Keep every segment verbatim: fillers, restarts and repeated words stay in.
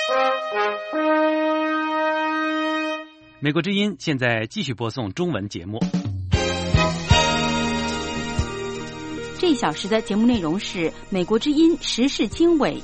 美国之音现在继续播送中文节目。 这一小时的节目内容是美国之音时事经纬。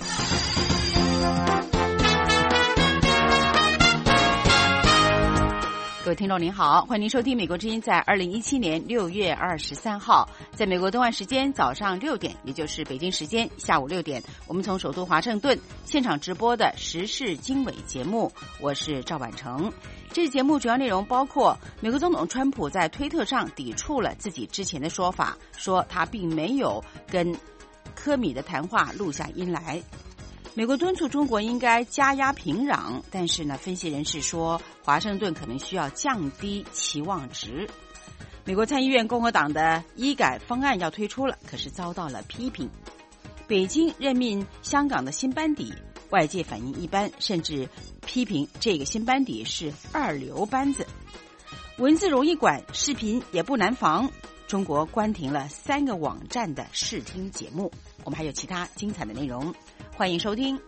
各位听众您好，欢迎您收听美国之音在二零一七年六月二十三号在美国东岸时间早上六点，也就是北京时间下午六点，我们从首都华盛顿现场直播的时事经纬节目，我是赵婉成。这节目主要内容包括美国总统川普在推特上抵触了自己之前的说法，说他并没有跟科米的谈话录下音来。美国敦促中国应该加压平壤，但是呢，分析人士说，华盛顿可能需要降低期望值。美国参议院共和党的医改方案要推出了，可是遭到了批评。北京任命香港的新班底，外界反应一般，甚至批评这个新班底是二流班子。文字容易管，视频也不难防。中国关停了三个网站的视听节目。我们还有其他精彩的内容。欢迎收听。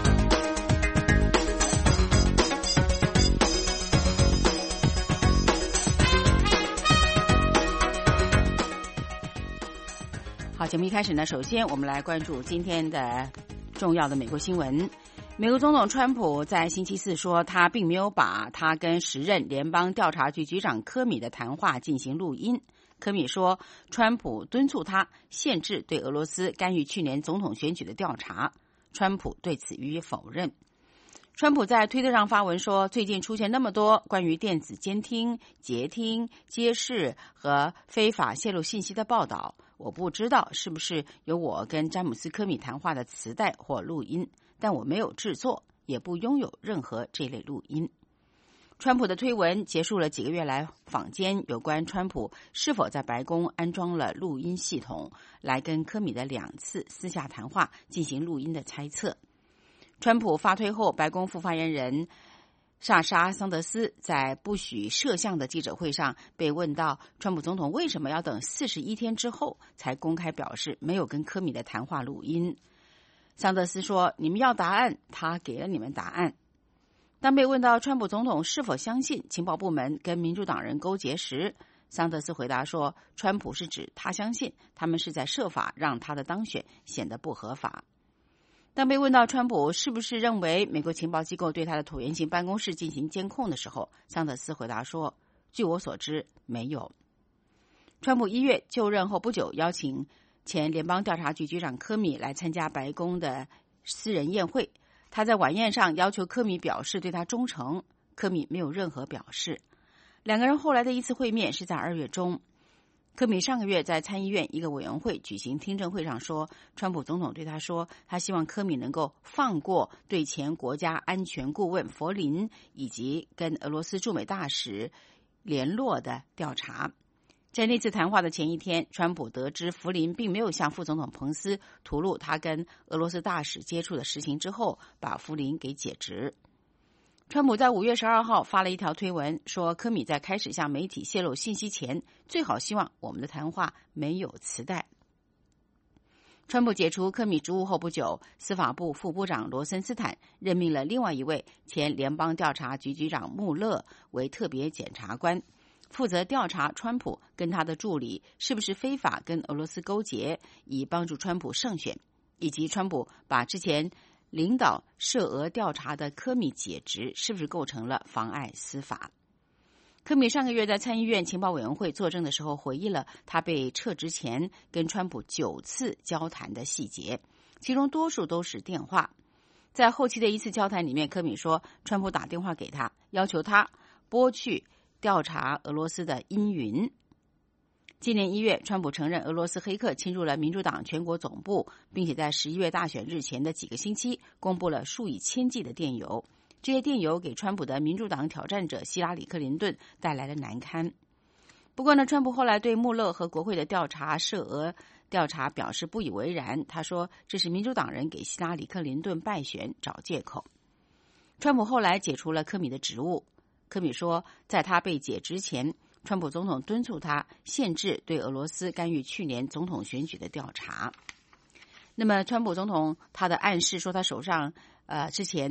好，节目一开始呢，首先我们来关注今天的重要的美国新闻。美国总统川普在星期四说，他并没有把他跟时任联邦调查局局长科米的谈话进行录音。科米说，川普敦促他限制对俄罗斯干预去年总统选举的调查。川普对此予以否认。川普在推特上发文说，最近出现那么多关于电子监听、截听、揭示和非法泄露信息的报道，我不知道是不是有我跟詹姆斯·科米谈话的磁带或录音，但我没有制作，也不拥有任何这类录音。川普的推文结束了几个月来坊间有关川普是否在白宫安装了录音系统来跟科米的两次私下谈话进行录音的猜测。川普发推后，白宫副发言人莎莎·桑德斯在不许摄像的记者会上被问到川普总统为什么要等四十一天之后才公开表示没有跟科米的谈话录音。桑德斯说，你们要答案，他给了你们答案。当被问到川普总统是否相信情报部门跟民主党人勾结时，桑德斯回答说，川普是指他相信他们是在设法让他的当选显得不合法。当被问到川普是不是认为美国情报机构对他的椭圆形办公室进行监控的时候，桑德斯回答说，据我所知，没有。川普一月就任后不久，邀请前联邦调查局局长科米来参加白宫的私人宴会。他在晚宴上要求科米表示对他忠诚，科米没有任何表示。两个人后来的一次会面是在二月中。科米上个月在参议院一个委员会举行听证会上说，川普总统对他说，他希望科米能够放过对前国家安全顾问弗林以及跟俄罗斯驻美大使联络的调查。在那次谈话的前一天，川普得知弗林并没有向副总统彭斯吐露他跟俄罗斯大使接触的实情之后，把弗林给解职。川普在五月十二号发了一条推文，说科米在开始向媒体泄露信息前，最好希望我们的谈话没有磁带。川普解除科米职务后不久，司法部副部长罗森斯坦任命了另外一位前联邦调查局局长穆勒为特别检察官，负责调查川普跟他的助理是不是非法跟俄罗斯勾结，以帮助川普胜选，以及川普把之前领导涉俄调查的科米解职是不是构成了妨碍司法。科米上个月在参议院情报委员会作证的时候，回忆了他被撤职前跟川普九次交谈的细节，其中多数都是电话。在后期的一次交谈里面，科米说，川普打电话给他，要求他拨去调查俄罗斯的阴云。今年一月，川普承认俄罗斯黑客侵入了民主党全国总部，并且在十一月大选日前的几个星期公布了数以千计的电邮。这些电邮给川普的民主党挑战者希拉里·克林顿带来了难堪。不过呢，川普后来对穆勒和国会的调查涉俄调查表示不以为然，他说这是民主党人给希拉里·克林顿败选找借口。川普后来解除了科米的职务。科米说，在他被解职前，川普总统敦促他限制对俄罗斯干预去年总统选举的调查。那么川普总统他的暗示说，他手上呃之前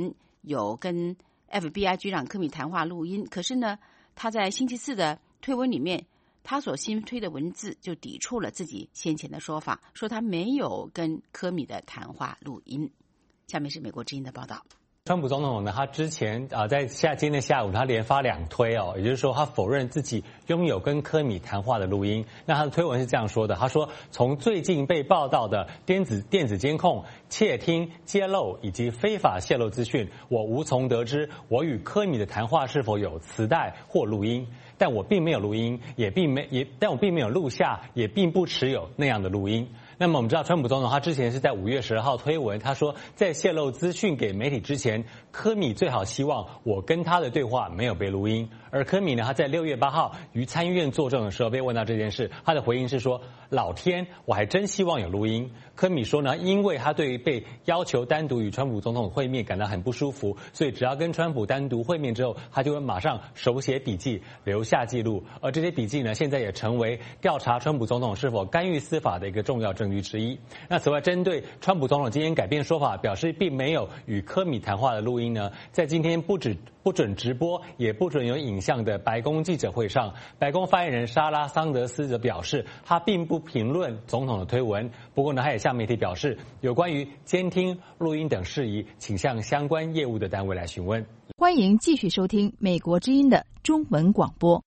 有跟 F B I 局长科米谈话录音，可是呢，他在星期四的推文里面，他所新推的文字就抵触了自己先前的说法，说他没有跟科米的谈话录音。下面是美国之音的报道。 川普总统呢，他之前啊、呃、在下今天下午他连发两推哦，也就是说他否认自己拥有跟科米谈话的录音。那他的推文是这样说的，他说从最近被报道的电子电子监控、窃听、揭露以及非法泄露资讯，我无从得知我与科米的谈话是否有磁带或录音。但我并没有录音，也并没也，但我并没有录下，也并不持有那样的录音。那么我们知道，川普总统他之前是在五月十二号推文，他说在泄露资讯给媒体之前，科米最好希望我跟他的对话没有被录音。而科米呢，他在六月八号于参议院作证的时候被问到这件事，他的回应是说：“老天，我还真希望有录音。”科米说呢，因为他对于被要求单独与川普总统会面感到很不舒服，所以只要跟川普单独会面之后，他就会马上手写笔记留下记录。而这些笔记呢，现在也成为调查川普总统是否干预司法的一个重要证据之一。那此外，针对川普总统今天改变说法，表示并没有与科米谈话的录音呢，在今天不止不准直播，也不准有影像的白宫记者会上，白宫发言人莎拉桑德斯则表示，他并不评论总统的推文。不过呢，他也向媒体表示，有关于监听、录音等事宜，请向相关业务的单位来询问。 欢迎继续收听美国之音的中文广播。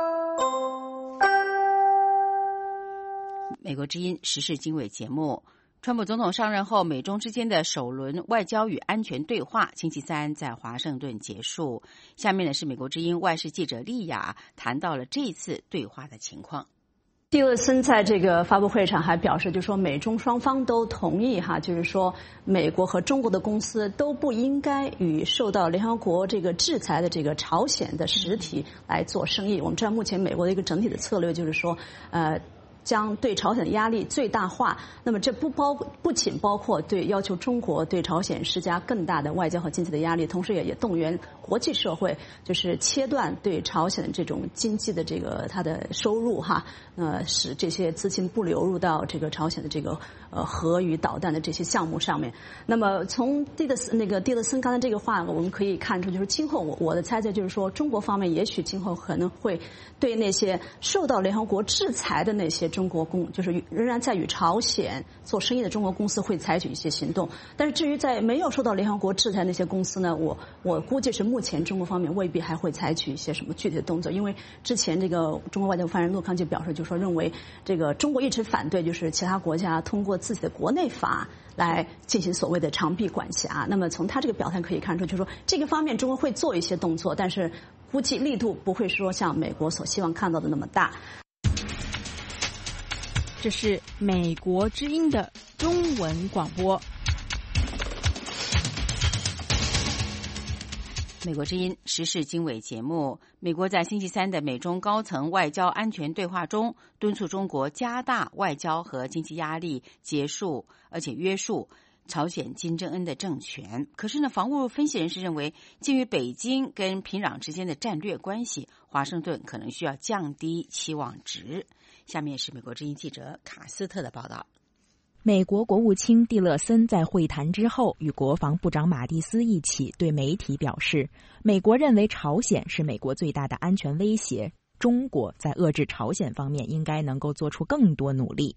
美国之音时事经纬节目。川普总统上任后，美中之间的首轮外交与安全对话星期三在华盛顿结束。下面呢是美国之音外事记者丽雅谈到了这一次对话的情况。 蒂勒森在这个发布会上还表示，就是说美中双方都同意哈，就是说美国和中国的公司都不应该与受到联合国这个制裁的这个朝鲜的实体来做生意。我们知道目前美国的一个整体的策略就是说，呃。将对朝鲜的压力最大化，那么这不包不仅包括对要求中国对朝鲜施加更大的外交和经济的压力，同时也也动员国际社会，就是切断对朝鲜的这种经济的这个它的收入哈，呃，使这些资金不流入到这个朝鲜的这个呃核与导弹的这些项目上面。那么从蒂勒森那个蒂勒森刚才这个话，我们可以看出，就是今后我我的猜测就是说，中国方面也许今后可能会对那些受到联合国制裁的那些中国公，就是仍然在与朝鲜做生意的中国公司会采取一些行动。但是至于在没有受到联合国制裁那些公司呢，我我估计是目前中国方面未必还会采取一些什么具体的动作，因为之前这个中国外交发言人陆康就表示，就说认为这个中国一直反对，就是其他国家通过自己的国内法来进行所谓的长臂管辖。那么从他这个表态可以看出，就是说这个方面中国会做一些动作，但是估计力度不会说像美国所希望看到的那么大。 这是美国之音的中文广播。 美国之音时事经纬节目，美国在星期三的美中高层外交安全对话中，敦促中国加大外交和经济压力，结束而且约束朝鲜金正恩的政权。可是呢，防务分析人士认为，鉴于北京跟平壤之间的战略关系，华盛顿可能需要降低期望值。下面是美国之音记者卡斯特的报道。 美国国务卿蒂勒森在会谈之后与国防部长马蒂斯一起对媒体表示，美国认为朝鲜是美国最大的安全威胁，中国在遏制朝鲜方面应该能够做出更多努力。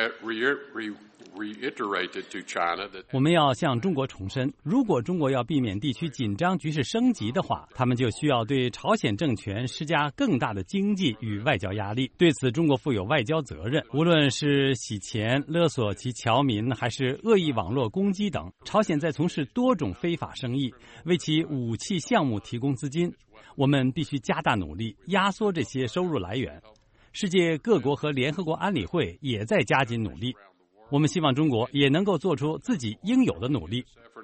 我们要向中国重申，如果中国要避免地区紧张局势升级的话，他们就需要对朝鲜政权施加更大的经济与外交压力。对此，中国负有外交责任，无论是洗钱、勒索其侨民，还是恶意网络攻击等。朝鲜在从事多种非法生意，为其武器项目提供资金。我们必须加大努力，压缩这些收入来源。世界各国和联合国安理会也在加紧努力。我们希望中国也能够做出自己应有的努力。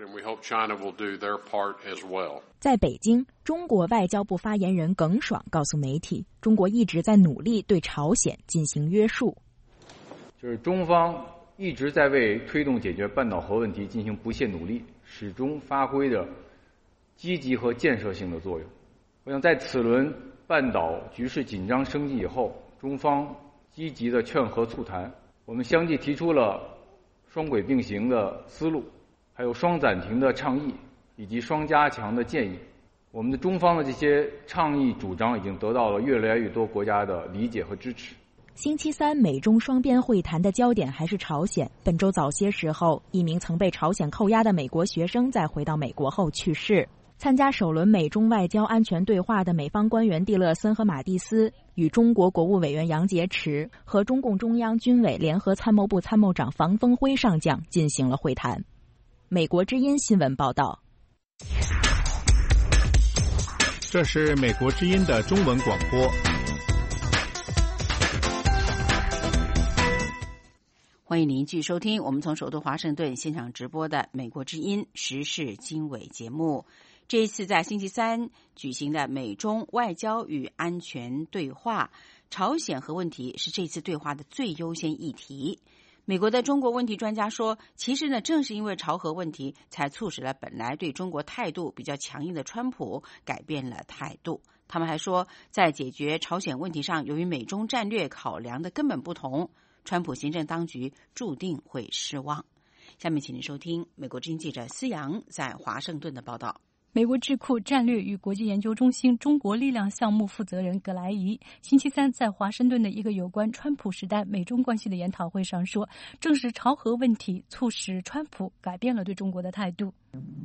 在北京，中国外交部发言人耿爽告诉媒体，中国一直在努力对朝鲜进行约束。 就是中方一直在为推动解决半岛核问题进行不懈努力，始终发挥着积极和建设性的作用。我想在此轮半岛局势紧张升级以后，中方积极的劝和促谈，我们相继提出了双轨并行的思路，还有双暂停的倡议， 以及双加强的建议。我们的中方的这些倡议主张已经得到了越来越多国家的理解和支持。 星期三，美中双边会谈的焦点还是朝鲜。本周早些时候，一名曾被朝鲜扣押的美国学生在回到美国后去世。参加首轮美中外交安全对话的美方官员蒂勒森和马蒂斯与中国国务委员杨洁篪和中共中央军委联合参谋部参谋长房峰辉上将进行了会谈。美国之音新闻报道。 这是美国之音的中文广播。 欢迎您继续收听我们从首都华盛顿现场直播的美国之音时事经纬节目。这一次在星期三举行的美中外交与安全对话，朝鲜核问题是这次对话的最优先议题。美国的中国问题专家说，其实呢，正是因为朝核问题，才促使了本来对中国态度比较强硬的川普改变了态度。他们还说，在解决朝鲜问题上，由于美中战略考量的根本不同，川普行政当局注定会失望。下面请您收听美国之音记者思阳在华盛顿的报道。 美国智库战略与国际研究中心中国力量项目负责人葛莱仪星期三在华盛顿的一个有关川普时代美中关系的研讨会上说，正是朝核问题促使川普改变了对中国的态度。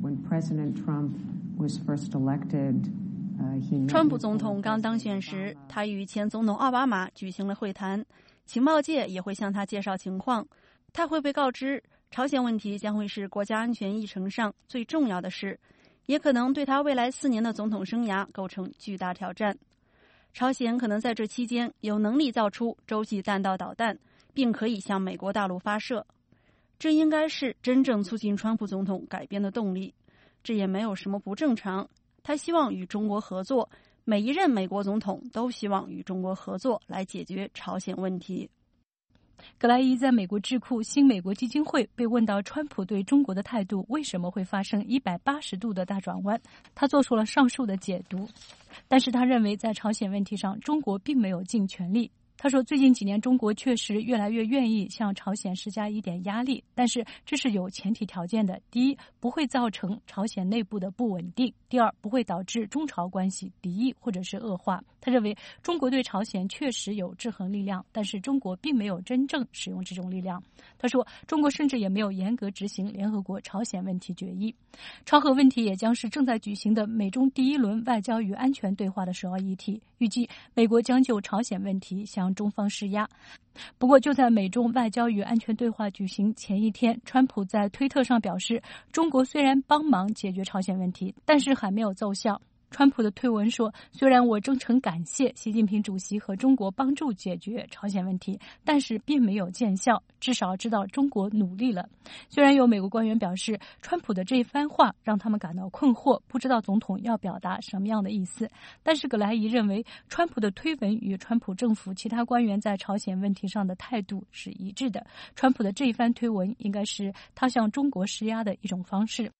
川普总统刚当选时，他与前总统奥巴马举行了会谈，情报界也会向他介绍情况。他会被告知，朝鲜问题将会是国家安全议程上最重要的事，也可能对他未来四年的总统生涯构成巨大挑战。朝鲜可能在这期间有能力造出洲际弹道导弹，并可以向美国大陆发射。这应该是真正促进川普总统改变的动力，这也没有什么不正常。他希望与中国合作，每一任美国总统都希望与中国合作来解决朝鲜问题。 葛莱伊在美国智库新美国基金会被问到川普对中国的态度为什么会发生一百八十度的大转弯，他做出了上述的解读。但是他认为在朝鲜问题上，中国并没有尽全力。他说，最近几年中国确实越来越愿意向朝鲜施加一点压力，但是这是有前提条件的。第一，不会造成朝鲜内部的不稳定；第二，不会导致中朝关系敌意或者是恶化。他认为中国对朝鲜确实有制衡力量，但是中国并没有真正使用这种力量。他说，中国甚至也没有严格执行联合国朝鲜问题决议。朝核问题也将是正在举行的美中第一轮外交与安全对话的首要议题。预计美国将就朝鲜问题向中方施压。不过就在美中外交与安全对话举行前一天，川普在推特上表示，中国虽然帮忙解决朝鲜问题，但是还没有奏效。川普的推文说，虽然我真诚感谢习近平主席和中国帮助解决朝鲜问题，但是并没有见效，至少知道中国努力了。虽然有美国官员表示，川普的这一番话让他们感到困惑，不知道总统要表达什么样的意思，但是葛莱仪认为，川普的推文与川普政府其他官员在朝鲜问题上的态度是一致的。川普的这一番推文应该是他向中国施压的一种方式。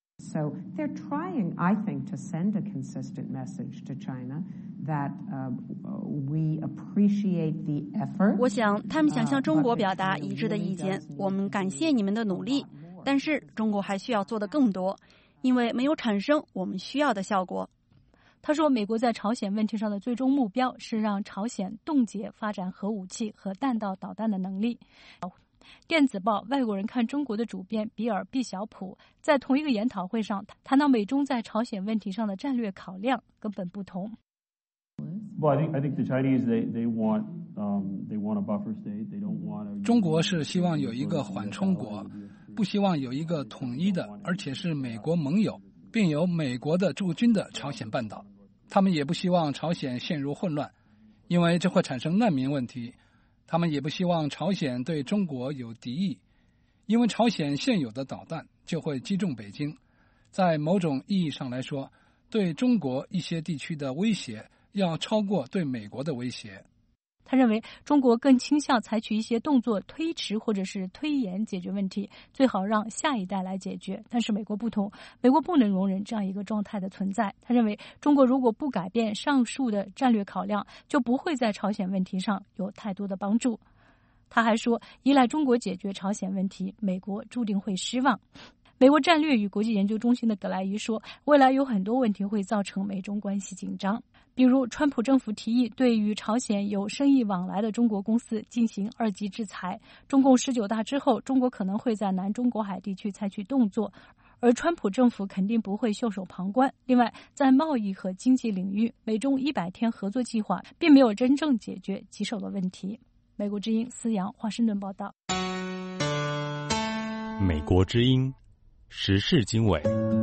So they're trying, I think, to send a consistent message to China that uh, we appreciate the effort. 我想他们想向中国表达一致的意见，我们感谢你们的努力，但是中国还需要做得更多，因为没有产生我们需要的效果。 他说，美国在朝鲜问题上的最终目标是让朝鲜冻结发展核武器和弹道导弹的能力。电子报《外国人看中国》的主编比尔·毕晓普在同一个研讨会上谈到，美中在朝鲜问题上的战略考量根本不同。 中国是希望有一个缓冲国，不希望有一个统一的，而且是美国盟友，并有美国的驻军的朝鲜半岛。他们也不希望朝鲜陷入混乱，因为这会产生难民问题。他们也不希望朝鲜对中国有敌意，因为朝鲜现有的导弹就会击中北京。在某种意义上来说，对中国一些地区的威胁要超过对美国的威胁。 他认为中国更倾向采取一些动作推迟或者是推延解决问题，最好让下一代来解决。但是美国不同，美国不能容忍这样一个状态的存在。他认为中国如果不改变上述的战略考量，就不会在朝鲜问题上有太多的帮助。他还说，依赖中国解决朝鲜问题，美国注定会失望。 美国战略与国际研究中心的葛莱伊说，未来有很多问题会造成美中关系紧张，比如川普政府提议对与朝鲜有生意往来的中国公司进行二级制裁，中共十九大之后，中国可能会在南中国海地区采取动作，而川普政府肯定不会袖手旁观。另外，在贸易和经济领域，美中一百天合作计划并没有真正解决棘手的问题。美国之音思阳华盛顿报道。 美国之音时事经纬。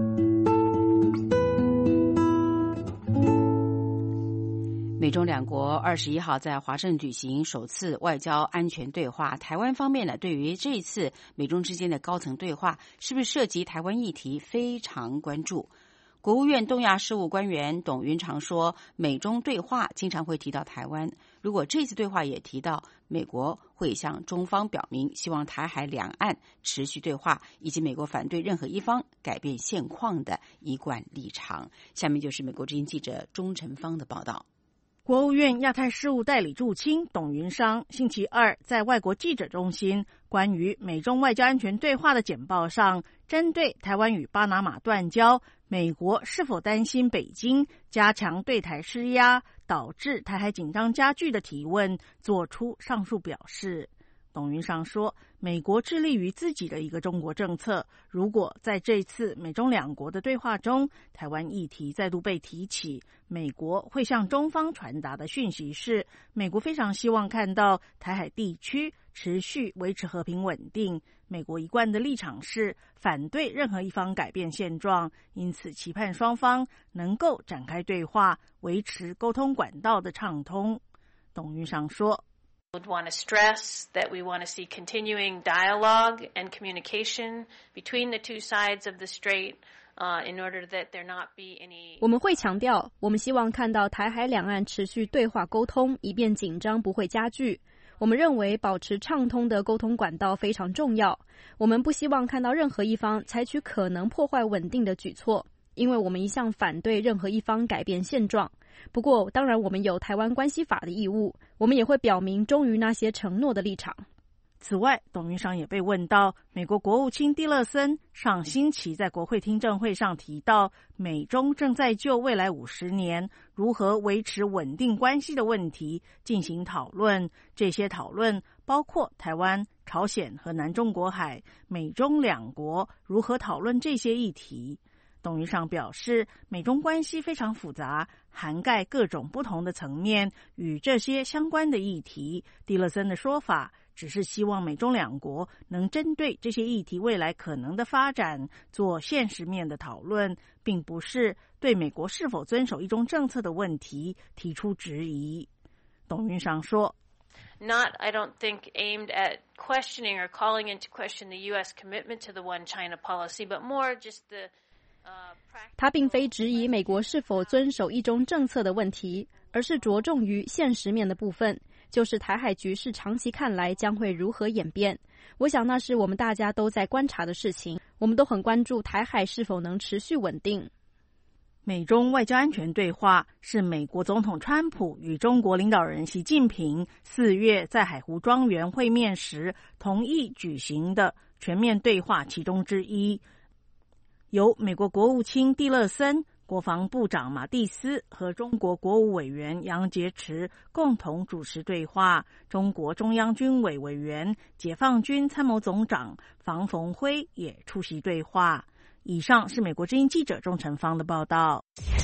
美中两国二十一号在华盛顿举行首次外交安全对话。台湾方面呢，对于这一次美中之间的高层对话是不是涉及台湾议题非常关注。国务院东亚事务官员董云长说，美中对话经常会提到台湾，如果这次对话也提到，美国会向中方表明希望台海两岸持续对话，以及美国反对任何一方改变现况的一贯立场。下面就是美国之音记者钟晨芳的报道。 国务院亚太事务代理驻青董云商星期二在外国记者中心关于美中外交安全对话的简报上，针对台湾与巴拿马断交，美国是否担心北京加强对台施压，导致台海紧张加剧的提问，做出上述表示。董云商说，美国致力于自己的一个中国政策，如果在这次美中两国的对话中，台湾议题再度被提起，美国会向中方传达的讯息是，美国非常希望看到台海地区持续维持和平稳定，美国一贯的立场是反对任何一方改变现状，因此期盼双方能够展开对话，维持沟通管道的畅通。董云商说， would want to stress that we want to see continuing dialogue and communication between the two sides of the strait, uh, in order that there not be any. 我们会强调，我们希望看到台海两岸持续对话沟通，以便紧张不会加剧。我们认为保持畅通的沟通管道非常重要。我们不希望看到任何一方采取可能破坏稳定的举措，因为我们一向反对任何一方改变现状。不过，当然我们有台湾关系法的义务，我们也会表明忠于那些承诺的立场。 此外，董云商也被问到，美国国务卿蒂勒森上星期在国会听证会上提到，美中正在就未来五十年如何维持稳定关系的问题进行讨论。这些讨论包括台湾、朝鲜和南中国海，美中两国如何讨论这些议题。董云商表示，美中关系非常复杂，涵盖各种不同的层面与这些相关的议题。蒂勒森的说法只是希望美中两国能针对这些议题未来可能的发展做现实面的讨论，并不是对美国是否遵守一中政策的问题提出质疑。董云商说， Not, I don't think, aimed at questioning or calling into question the U S commitment to the One China policy, but more just the 他并非质疑美国是否遵守一中政策的问题，而是着重于现实面的部分，就是台海局势长期看来将会如何演变。我想那是我们大家都在观察的事情，我们都很关注台海是否能持续稳定。 美中外交安全对话是美国总统川普与中国领导人习近平四月在海湖庄园会面时同意举行的全面对话其中之一。由美国国务卿蒂勒森、国防部长马蒂斯和中国国务委员杨洁篪共同主持对话，中国中央军委委员、解放军参谋总长房逢辉也出席对话。以上是美国之音记者钟晨芳的报道。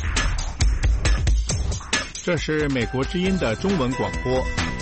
这是美国之音的中文广播。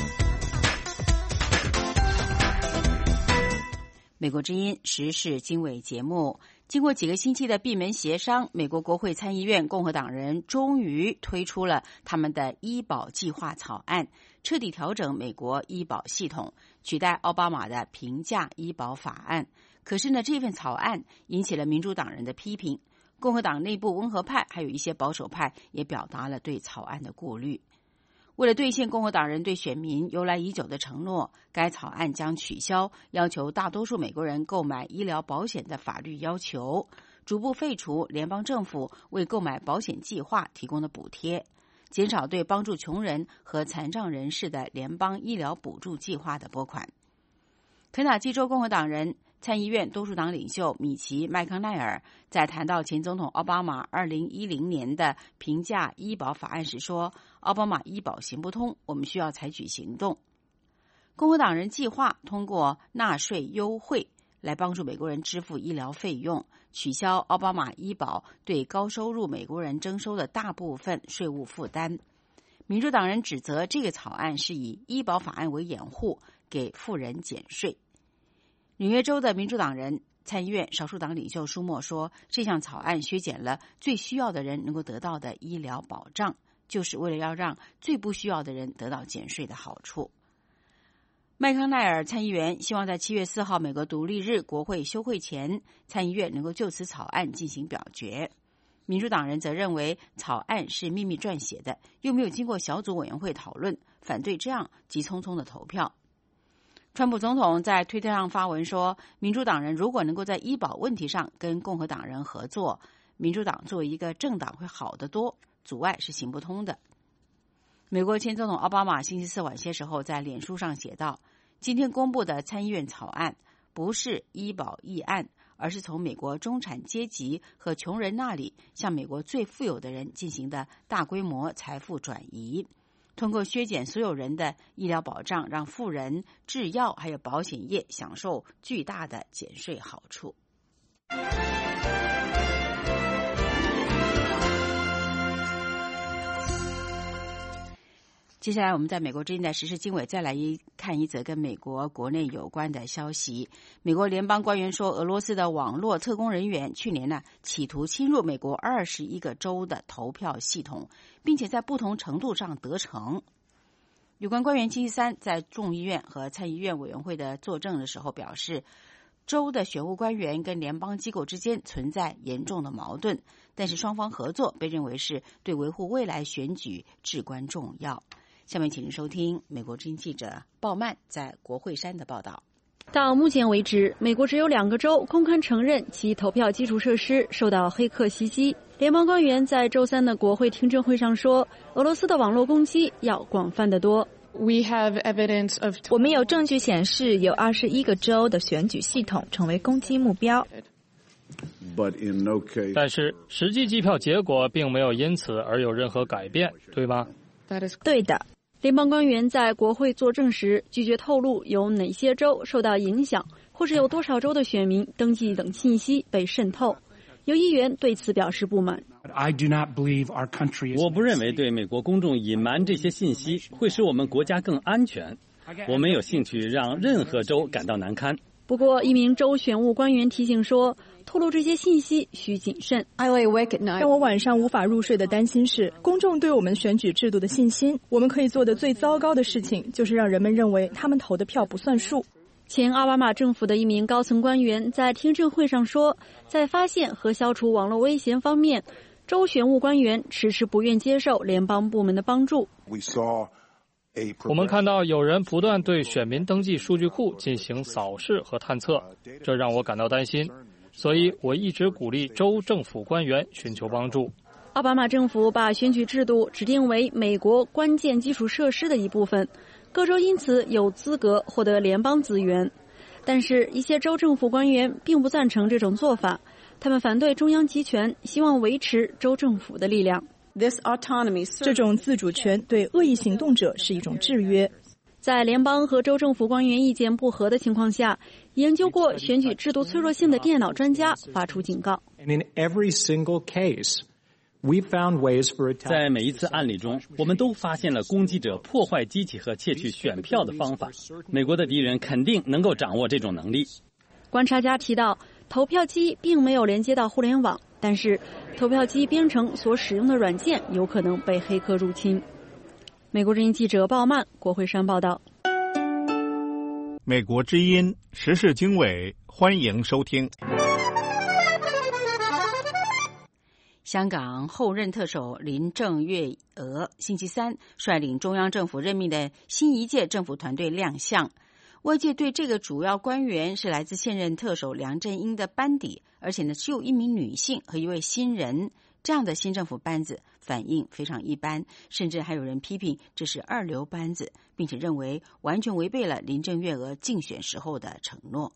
美国之音时事经纬节目，经过几个星期的闭门协商，美国国会参议院共和党人终于推出了他们的医保计划草案，彻底调整美国医保系统，取代奥巴马的平价医保法案。可是呢，这份草案引起了民主党人的批评，共和党内部温和派还有一些保守派也表达了对草案的顾虑。为了兑现共和党人对选民由来已久的承诺，该草案将取消要求大多数美国人购买医疗保险的法律要求，逐步废除联邦政府为购买保险计划提供的补贴，减少对帮助穷人和残障人士的联邦医疗补助计划的拨款。肯塔基州共和党人参议院多数党领袖米奇·麦康奈尔在谈到前总统奥巴马二零一零年的平价医保法案时说，奥巴马医保行不通，我们需要采取行动。共和党人计划通过纳税优惠来帮助美国人支付医疗费用，取消奥巴马医保对高收入美国人征收的大部分税务负担。民主党人指责这个草案是以医保法案为掩护，给富人减税。纽约州的民主党人参议院少数党领袖舒默说，这项草案削减了最需要的人能够得到的医疗保障，就是为了要让最不需要的人得到减税的好处。麦康奈尔参议员希望在七月四号美国独立日国会休会前，参议院能够就此草案进行表决。民主党人则认为草案是秘密撰写的，又没有经过小组委员会讨论，反对这样急匆匆的投票。川普总统在推特上发文说，民主党人如果能够在医保问题上跟共和党人合作，民主党作为一个政党会好得多，阻碍是行不通的。美国前总统奥巴马星期四晚些时候在脸书上写道，今天公布的参议院草案不是医保议案，而是从美国中产阶级和穷人那里向美国最富有的人进行的大规模财富转移，通过削减所有人的医疗保障，让富人、制药还有保险业享受巨大的减税好处。接下来我们在美国之音的时事经纬再来一看一则跟美国国内有关的消息。美国联邦官员说，俄罗斯的网络特工人员去年呢企图侵入美国二十一个州的投票系统，并且在不同程度上得逞。有关官员星期三在众议院和参议院委员会的作证的时候表示，州的选务官员跟联邦机构之间存在严重的矛盾，但是双方合作被认为是对维护未来选举至关重要。下面请您收听美国之音记者鲍曼在国会山的报道。 到目前为止，美国只有两个州公开承认其投票基础设施受到黑客袭击。联邦官员在周三的国会听证会上说，俄罗斯的网络攻击要广泛得多。 We have evidence of... 我们有证据显示，有二十一个州的选举系统成为攻击目标。 但是实际计票结果并没有因此而有任何改变，对吗？ 对的。 联邦官员在国会作证时拒绝透露有哪些州受到影响，或者有多少州的选民登记等信息被渗透。有议员对此表示不满。 我不认为对美国公众隐瞒这些信息会使我们国家更安全。我没有兴趣让任何州感到难堪。 不过，一名州选务官员提醒说，透露这些信息需谨慎。 让我晚上无法入睡的担心是公众对我们选举制度的信心。我们可以做的最糟糕的事情，就是让人们认为他们投的票不算数。 前奥巴马政府的一名高层官员在听证会上说，在发现和消除网络危险方面，州选务官员迟迟不愿接受联邦部门的帮助。 我们看到有人不断对选民登记数据库进行扫视和探测，这让我感到担心，所以我一直鼓励州政府官员寻求帮助。 奥巴马政府把选举制度指定为美国关键基础设施的一部分，各州因此有资格获得联邦资源。但是一些州政府官员并不赞成这种做法，他们反对中央集权，希望维持州政府的力量。 这种自主权对恶意行动者是一种制约。 在联邦和州政府官员意见不合的情况下，研究过选举制度脆弱性的电脑专家发出警告。 在每一次案例中，我们都发现了攻击者破坏机器和窃取选票的方法。美国的敌人肯定能够掌握这种能力。 观察家提到，投票机并没有连接到互联网，但是投票机编程所使用的软件有可能被黑客入侵。美国之音记者鲍曼，国会山报道。 美国之音时事经纬，欢迎收听。 香港后任特首林郑月娥星期三率领中央政府任命的新一届政府团队亮相。外界对这个主要官员是来自现任特首梁振英的班底，而且呢只有一名女性和一位新人，这样的新政府班子反应非常一般，甚至还有人批评这是二流班子，并且认为完全违背了林郑月娥竞选时候的承诺。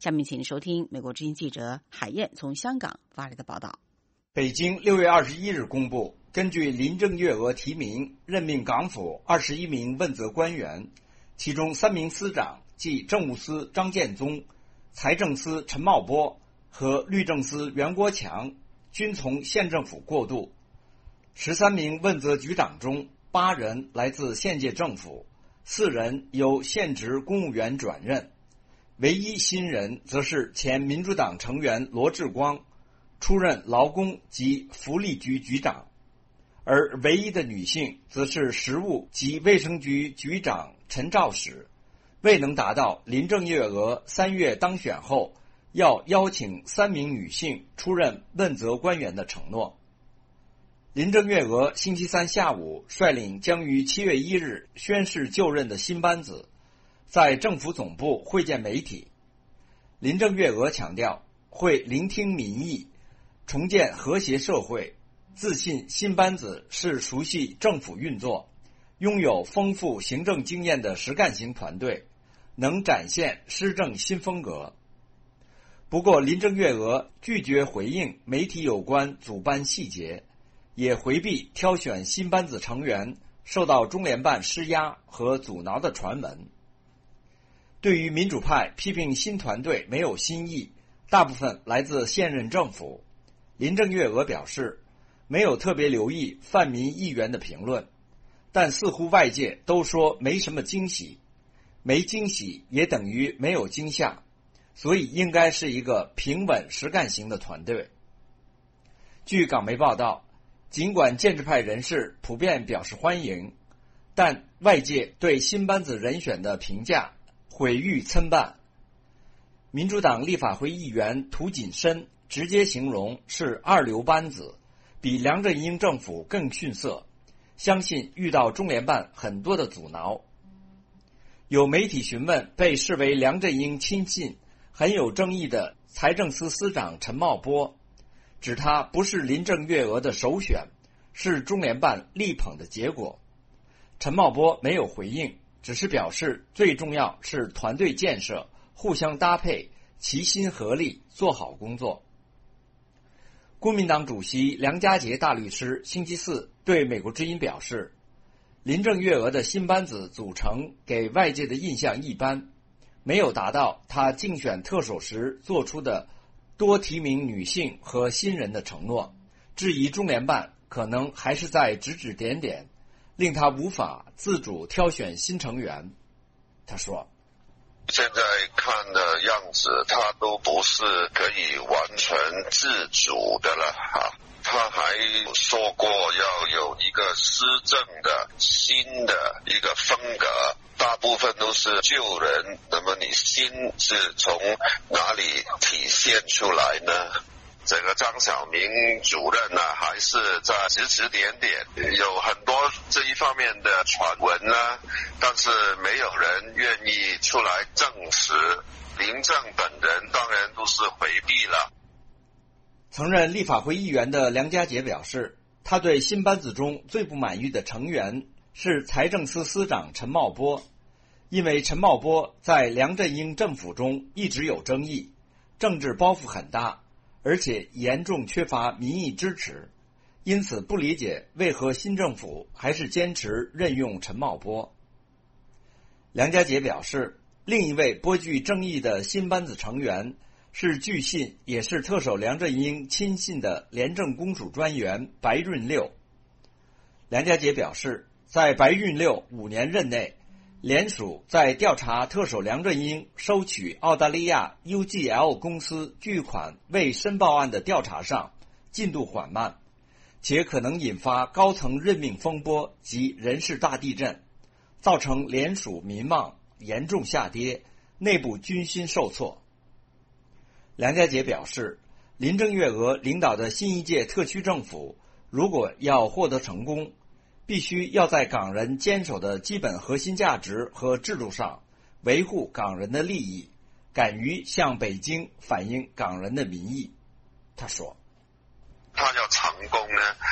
下面请收听美国之音记者海燕从香港发来的报道。 北京六月二十一日公布，根据林郑月娥提名任命港府二十一名问责官员，其中三名司长即政务司张建宗、财政司陈茂波和律政司袁国强均从县政府过渡。十三名问责局长中，八人来自现届政府，四人由现职公务员转任，唯一新人则是前民主党成员罗致光，出任劳工及福利局局长，而唯一的女性则是食物及卫生局局长陈肇始，未能达到林郑月娥三月当选后要邀请三名女性出任问责官员的承诺。林郑月娥星期三下午率领将于七月一日宣誓就任的新班子，在政府总部会见媒体。林郑月娥强调，会聆听民意，重建和谐社会，自信新班子是熟悉政府运作、拥有丰富行政经验的实干型团队，能展现施政新风格。不过，林郑月娥拒绝回应媒体有关组班细节，也回避挑选新班子成员受到中联办施压和阻挠的传闻。对于民主派批评新团队没有新意，大部分来自现任政府，林郑月娥表示没有特别留意泛民议员的评论，但似乎外界都说没什么惊喜，没惊喜也等于没有惊吓，所以应该是一个平稳实干型的团队。据港媒报道，尽管建制派人士普遍表示欢迎，但外界对新班子人选的评价毁誉参半。民主党立法会议员涂谨申直接形容是二流班子，比梁振英政府更逊色，相信遇到中联办很多的阻挠。有媒体询问被视为梁振英亲信、很有争议的财政司司长陈茂波，指他不是林郑月娥的首选，是中联办力捧的结果。陈茂波没有回应，只是表示最重要是团队建设，互相搭配，齐心合力做好工作。公民党主席梁家杰大律师星期四对美国之音表示，林郑月娥的新班子组成给外界的印象一般，没有达到他竞选特首时做出的多提名女性和新人的承诺，质疑中联办可能还是在指指点点，令他无法自主挑选新成员。他说， 现在看的样子，他都不是可以完全自主的了哈。他还说过要有一个施政的新的一个风格，大部分都是旧人，那么你新是从哪里体现出来呢？这个张晓明主任呢，还是在指指点点，有很多这一方面的传闻呢，但是没有人愿意出来证实。林郑本人当然都是回避了。 曾任立法会议员的梁家杰表示，他对新班子中最不满意的成员是财政司司长陈茂波，因为陈茂波在梁振英政府中一直有争议，政治包袱很大，而且严重缺乏民意支持，因此不理解为何新政府还是坚持任用陈茂波。梁家杰表示，另一位颇具争议的新班子成员是据信也是特首梁振英亲信的廉政公署专员白闰六。梁家杰表示，在白闰六五年任内，联署在调查特首梁振英收取澳大利亚 U G L 公司巨款未申报案的调查上进度缓慢，且可能引发高层任命风波及人事大地震，造成联署民望严重下跌，内部军心受挫。梁家杰表示，林郑月娥领导的新一届特区政府如果要获得成功，必须要在港人坚守的基本核心价值和制度上维护港人的利益，敢于向北京反映港人的民意。他说， 他要成功呢，他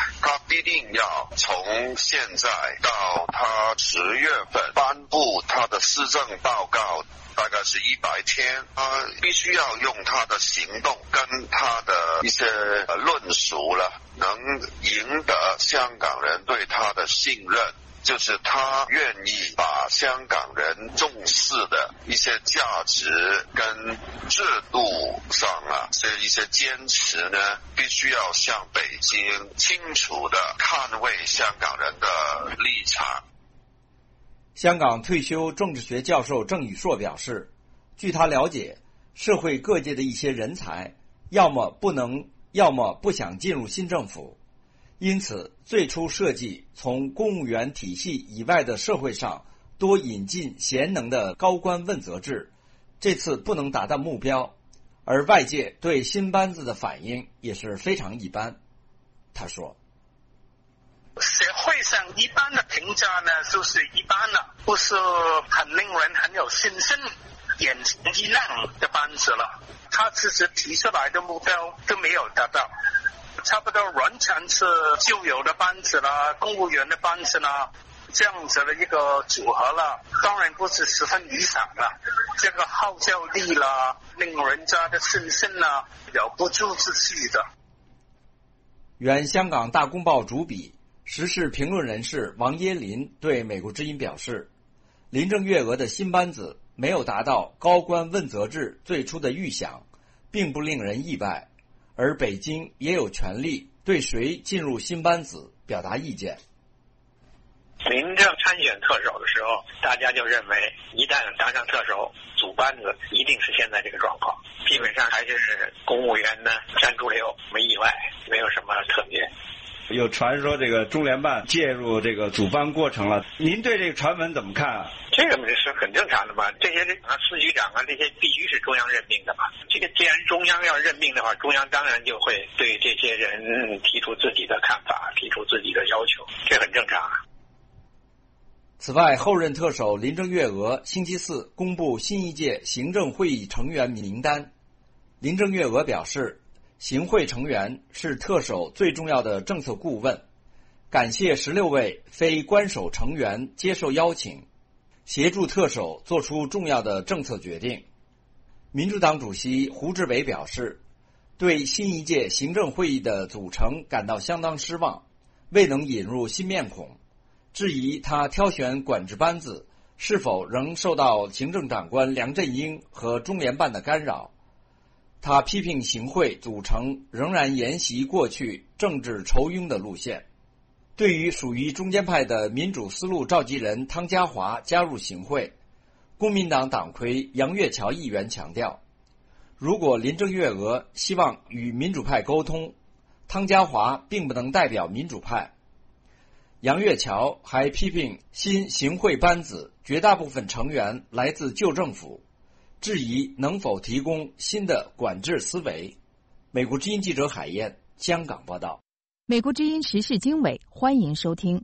一定要从现在到他十月份颁布他的施政报告，大概是一百天，他必须要用他的行动跟他的一些论述了，能赢得香港人对他的信任，就是他愿意把香港人重视的一些价值跟制度上啊，这一些坚持呢，必须要向北京清楚的捍卫香港人的立场。 香港退休政治学教授郑宇硕表示，据他了解，社会各界的一些人才要么不能，要么不想进入新政府，因此最初设计从公务员体系以外的社会上多引进贤能的高官问责制，这次不能达到目标，而外界对新班子的反应也是非常一般。他说， 社会上一般的评价呢，就是一般了，不是很令人很有信心、眼前一亮的班子了。他自己提出来的目标都没有达到，差不多完全是旧有的班子啦，公务员的班子啦，这样子的一个组合了，当然不是十分理想了。这个号召力啦，令人家的信心啦，有不足之气的。 原香港大公报主笔、时事评论人士王耶林对美国之音表示，林郑月娥的新班子没有达到高官问责制最初的预想，并不令人意外，而北京也有权利对谁进入新班子表达意见。 林郑参选特首的时候，大家就认为一旦当上特首，组班子一定是现在这个状况，基本上还是公务员呢三主流，没意外，没有什么特别。 有传说这个中联办介入这个组班过程了，您对这个传闻怎么看啊？ 这个是很正常的嘛，这些啊司局长啊这些必须是中央任命的嘛。这个既然中央要任命的话，中央当然就会对这些人提出自己的看法，提出自己的要求，这很正常啊。 此外，后任特首林郑月娥星期四公布新一届行政会议成员名单。林郑月娥表示，行会成员是特首最重要的政策顾问，感谢十六位非官守成员接受邀请，协助特首做出重要的政策决定。民主党主席胡志伟表示，对新一届行政会议的组成感到相当失望，未能引入新面孔，质疑他挑选管制班子是否仍受到行政长官梁振英和中联办的干扰。他批评行会组成仍然沿袭过去政治酬庸的路线。对于属于中间派的民主思路召集人汤家骅加入行会，公民党党魁杨岳桥议员强调，如果林郑月娥希望与民主派沟通，汤家骅并不能代表民主派。杨岳桥还批评新行会班子绝大部分成员来自旧政府，质疑能否提供新的管制思维。美国之音记者海燕香港报道。 美国之音时事经纬，欢迎收听。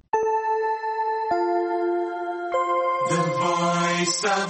The Voice of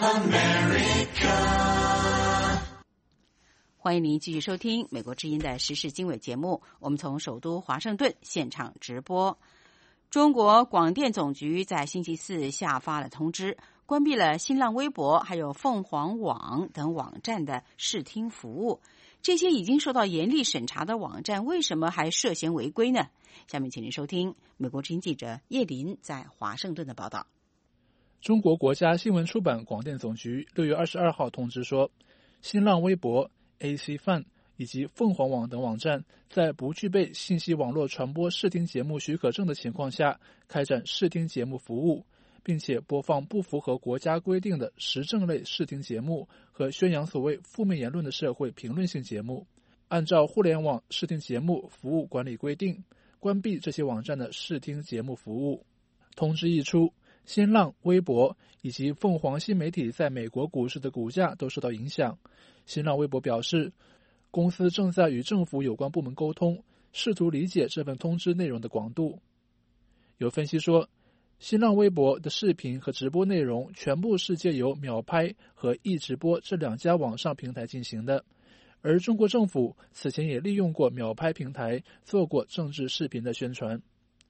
America。 欢迎您继续收听美国之音的时事经纬节目，我们从首都华盛顿现场直播。中国广电总局在星期四下发了通知，关闭了新浪微博还有凤凰网等网站的视听服务。这些已经受到严厉审查的网站为什么还涉嫌违规呢？下面请您收听美国之音记者叶林在华盛顿的报道。 中国国家新闻出版广电总局六月二十二号通知说，新浪微博、A C Fun 以及凤凰网等网站在不具备信息网络传播视听节目许可证的情况下开展视听节目服务，并且播放不符合国家规定的时政类视听节目和宣扬所谓负面言论的社会评论性节目。按照互联网视听节目服务管理规定，关闭这些网站的视听节目服务。通知一出，新浪、微博以及凤凰新媒体在美国股市的股价都受到影响。新浪微博表示，公司正在与政府有关部门沟通，试图理解这份通知内容的广度。有分析说，新浪微博的视频和直播内容全部是借由秒拍和易直播这两家网上平台进行的，而中国政府此前也利用过秒拍平台做过政治视频的宣传。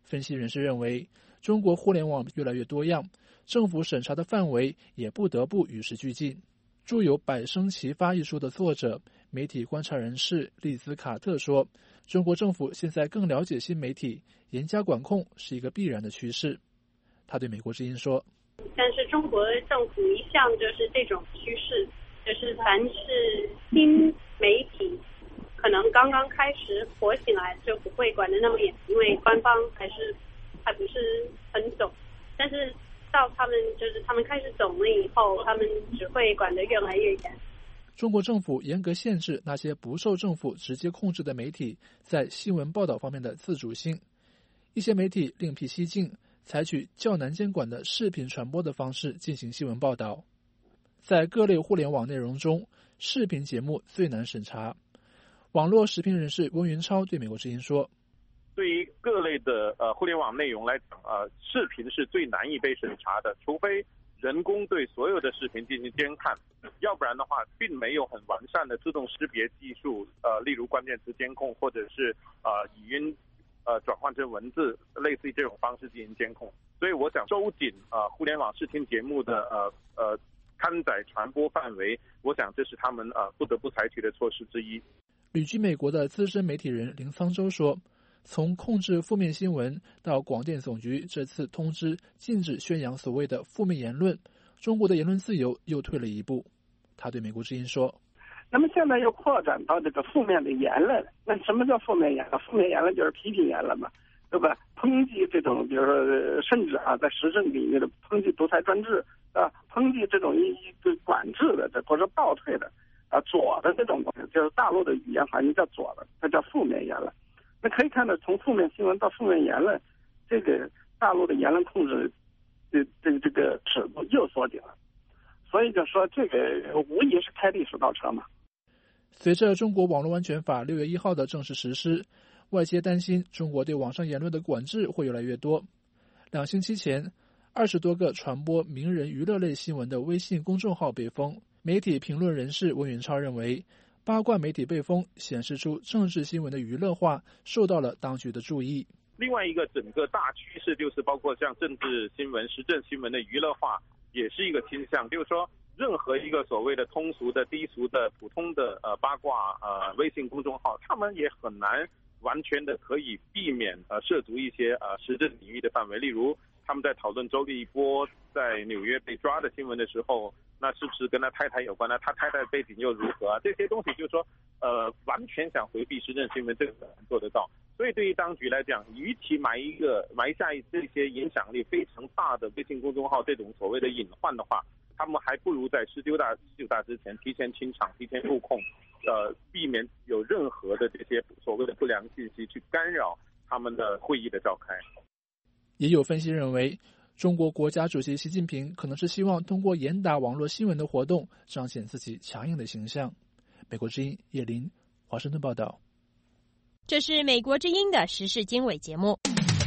分析人士认为，中国互联网越来越多样，政府审查的范围也不得不与时俱进。著有《百生齐发》一书的作者、媒体观察人士利兹卡特说，中国政府现在更了解新媒体，严加管控是一个必然的趋势。他对美国之音说， 但是中国政府一向就是这种趋势，就是凡是新媒体可能刚刚开始火起来就不会管得那么严，因为官方还是还不是很懂，但是到他们就是他们开始懂了以后，他们只会管得越来越严。 中国政府严格限制那些不受政府直接控制的媒体在新闻报道方面的自主性，一些媒体另辟蹊径，采取较难监管的视频传播的方式进行新闻报道。在各类互联网内容中，视频节目最难审查。网络时评人士温云超对美国之音说， 对于各类的呃互联网内容来讲，呃，视频是最难以被审查的，除非人工对所有的视频进行监看，要不然的话，并没有很完善的自动识别技术，呃，例如关键词监控，或者是呃语音呃转换成文字，类似于这种方式进行监控。所以我想收紧呃互联网视听节目的呃呃刊载传播范围，我想这是他们呃不得不采取的措施之一。 旅居美国的资深媒体人林沧洲说，从控制负面新闻到广电总局这次通知禁止宣扬所谓的负面言论，中国的言论自由又退了一步。他对美国之音说， 那么现在又扩展到这个负面的言论，那什么叫负面言论？负面言论就是批评言论嘛，对吧？抨击这种，比如说甚至啊，在时政领域的抨击独裁专制啊，抨击这种一一个管制的，这或者倒退的啊左的这种东西，就是大陆的语言环境叫左的，它叫负面言论。那可以看到，从负面新闻到负面言论，这个大陆的言论控制，这这个这个尺度又缩紧了。所以就说这个无疑是开历史倒车嘛。 随着中国网络安全法六月一号的正式实施，外界担心中国对网上言论的管制会越来越多。两星期前，二十多个传播名人娱乐类新闻的微信公众号被封。媒体评论人士温云超认为，八卦媒体被封显示出政治新闻的娱乐化受到了当局的注意。 另外一个整个大趋势就是包括像政治新闻、时政新闻的娱乐化也是一个倾向，就是说任何一个所谓的通俗的、低俗的、普通的呃八卦呃微信公众号，他们也很难完全的可以避免呃涉足一些呃时政领域的范围。例如他们在讨论周立波在纽约被抓的新闻的时候，那是不是跟他太太有关呢？他太太背景又如何啊？这些东西就是说，呃，完全想回避时政新闻，这个很难做得到。所以对于当局来讲，与其埋一个埋下这些影响力非常大的微信公众号这种所谓的隐患的话，他们还不如在十九大十九大之前提前清场、提前入控，呃，避免有任何的这些所谓的不良信息去干扰他们的会议的召开。 也有分析认为，中国国家主席习近平可能是希望通过严打网络新闻的活动，彰显自己强硬的形象。美国之音叶林，华盛顿报道。 这是美国之音的时事经纬节目。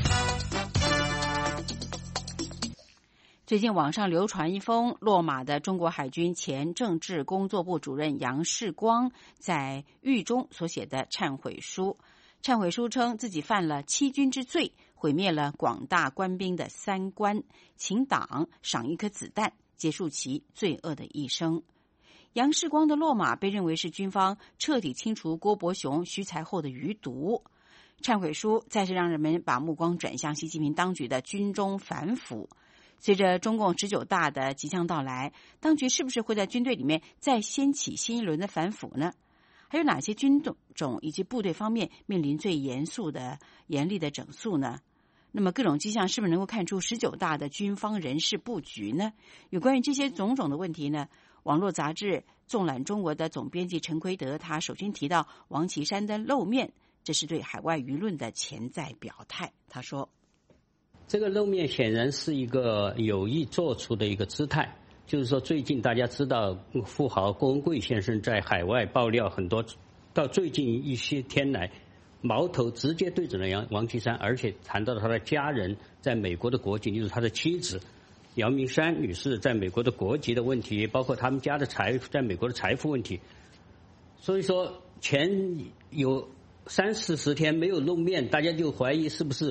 最近网上流传一封落马的中国海军前政治工作部主任杨世光在狱中所写的忏悔书。忏悔书称自己犯了欺君之罪，毁灭了广大官兵的三观，请党赏一颗子弹，结束其罪恶的一生。杨世光的落马被认为是军方彻底清除郭伯雄、徐才厚的余毒。忏悔书再次让人们把目光转向习近平当局的军中反腐。随着中共十九大的即将到来，当局是不是会在军队里面再掀起新一轮的反腐呢？还有哪些军种以及部队方面面临最严肃的、严厉的整肃呢？那么各种迹象是不是能够看出十九大的军方人事布局呢？有关于这些种种的问题呢，网络杂志《纵览中国》的总编辑陈奎德他首先提到王岐山的露面，这是对海外舆论的潜在表态。他说， 这个露面显然是一个有意做出的一个姿态，就是说最近大家知道富豪郭文贵先生在海外爆料很多，到最近一些天来矛头直接对准了杨王岐山，而且谈到了他的家人在美国的国籍，例如他的妻子姚明山女士在美国的国籍的问题，包括他们家的财在美国的财富问题。所以说前有三四十天没有露面，大家就怀疑是不是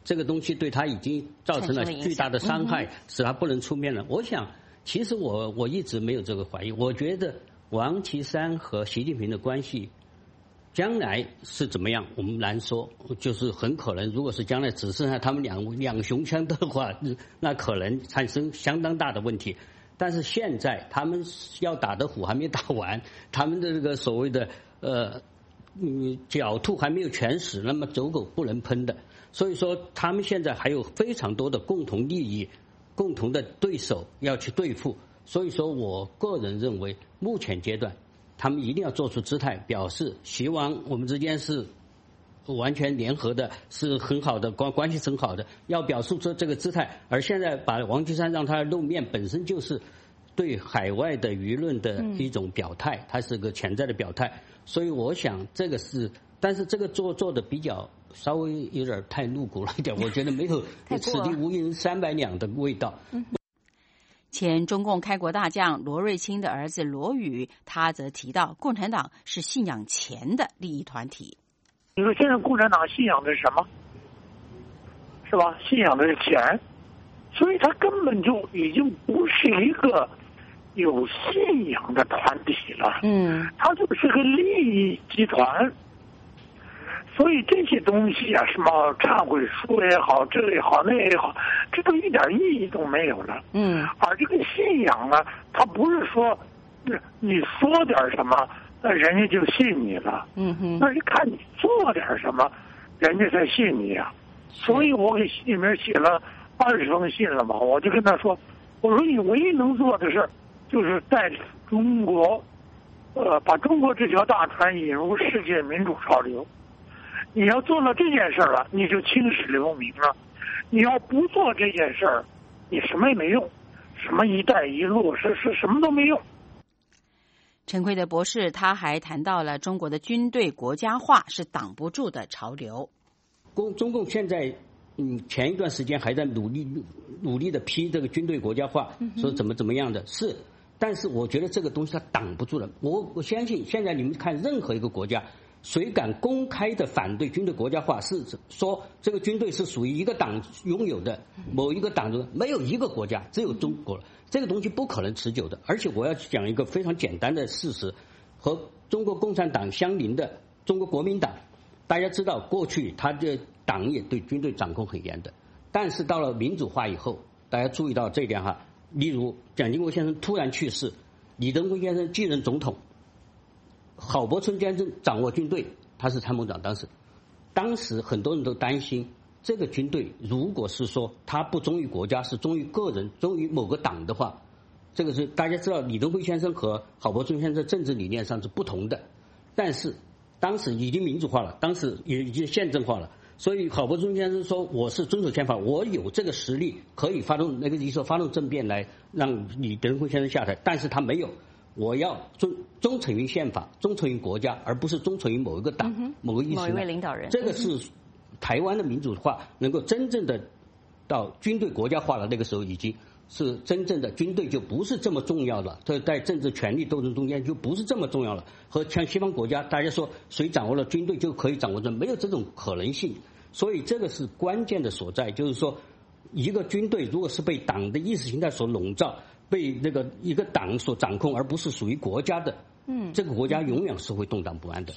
这个东西对他已经造成了巨大的伤害，嗯、使他不能出面了。我想，其实我我一直没有这个怀疑，我觉得王岐山和习近平的关系。将来是怎么样，我们难说。就是很可能，如果是将来只剩下他们两两雄枪的话，那可能产生相当大的问题。但是现在他们要打的虎还没打完，他们的这个所谓的呃嗯狡兔还没有全死，那么走狗不能烹的。所以说，他们现在还有非常多的共同利益、共同的对手要去对付。所以说我个人认为，目前阶段。他们一定要做出姿态，表示希望我们之间是完全联合的，是很好的关关系很好的，要表述出这个姿态。而现在把王岐山让他露面，本身就是对海外的舆论的一种表态，嗯、它是个潜在的表态。所以我想这个是，但是这个做做的比较稍微有点太露骨了一点，我觉得没有此地无银三百两的味道。嗯前中共开国大将罗瑞卿的儿子罗宇，他则提到，共产党是信仰钱的利益团体。 你说现在共产党信仰的是什么？是吧？信仰的是钱，所以他根本就已经不是一个有信仰的团体了。嗯，他就是个利益集团。所以这些东西啊，什么忏悔书也好，这也好，那也好，这都一点意义都没有了。嗯，而这个信仰呢，它不是说你说点什么，那人家就信你了。嗯哼，那是看你做点什么，人家才信你啊。所以我给习近平写了二十封信了嘛，我就跟他说，我说你唯一能做的事就是带领中国，呃，把中国这条大船引入世界民主潮流。你要做了这件事了，你就青史留名了；你要不做这件事儿，你什么也没用，什么“一带一路”是是什么都没用。 陈奎德博士他还谈到了中国的军队国家化是挡不住的潮流。 中中共现在嗯前一段时间还在努力努力的批这个军队国家化，嗯、说怎么怎么样的是，但是我觉得这个东西它挡不住了。我我相信现在你们看任何一个国家。谁敢公开的反对军队国家化？是说这个军队是属于一个党拥有的，某一个党的，没有一个国家，只有中国。这个东西不可能持久的。而且我要讲一个非常简单的事实，和中国共产党相邻的中国国民党，大家知道过去他的党也对军队掌控很严的，但是到了民主化以后，大家注意到这一点哈。例如蒋经国先生突然去世，李登辉先生继任总统。郝柏村先生掌握军队，他是参谋长。当时，当时很多人都担心，这个军队如果是说他不忠于国家，是忠于个人、忠于某个党的话，这个是大家知道，李登辉先生和郝柏村先生政治理念上是不同的。但是当时已经民主化了，当时也已经宪政化了，所以郝柏村先生说：“我是遵守宪法，我有这个实力可以发动那个你说发动政变来让李登辉先生下台，但是他没有。”我要忠忠诚于宪法，忠诚于国家，而不是忠诚于某一个党、嗯、某个意识。 某一位领导人， 这个是台湾的民主化能够真正的到军队国家化了。那个时候已经是真正的军队就不是这么重要了，在在政治权力斗争中间就不是这么重要了。和像西方国家，大家说谁掌握了军队就可以掌握着，没有这种可能性。所以这个是关键的所在，就是说一个军队如果是被党的意识形态所笼罩。被那个一个党所掌控，而不是属于国家的，嗯，这个国家永远是会动荡不安的。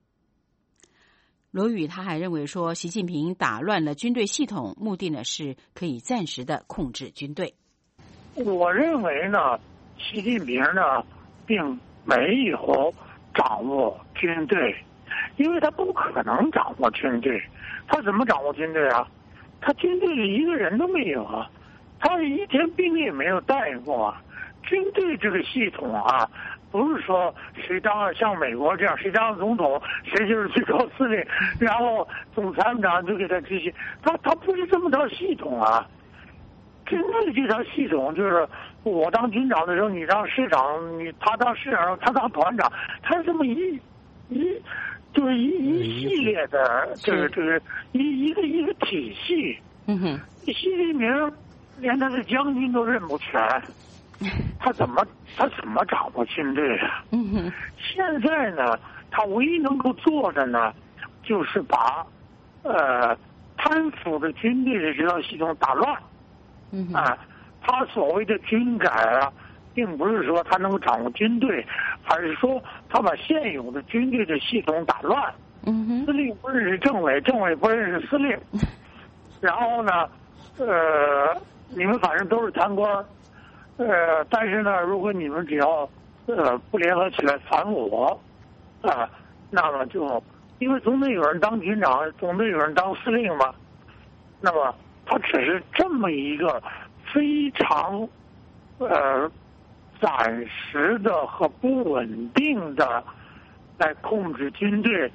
罗宇他还认为说，习近平打乱了军队系统，目的呢是可以暂时的控制军队。 我认为呢，习近平呢并没有掌握军队，因为他不可能掌握军队，他怎么掌握军队啊？他军队里一个人都没有啊。他一天兵也没有带过啊！军队这个系统啊，不是说谁当像美国这样，谁当总统，谁就是最高司令，然后总参谋长就给他执行。他他不是这么套系统啊！军队这套系统就是我当军长的时候，你当师长，你他当师长，他当团长，他是这么一一就是一一系列的这个这个一一个一个体系。嗯哼，习近平。连他的将军都认不全，他怎么他怎么掌握军队啊？嗯哼，现在呢，他唯一能够做的呢，就是把呃贪府的军队的这套系统打乱。 嗯啊，他所谓的军改啊，并不是说他能够掌握军队，而是说他把现有的军队的系统打乱。 嗯哼， 司令不认识政委，政委不认识司令，然后呢，呃，你们反正都是贪官，呃，但是呢，如果你们只要呃不联合起来反我，啊、呃，那么就因为总得有人当军长，总得有人当司令嘛，那么他只是这么一个非常呃暂时的和不稳定的来控制军队。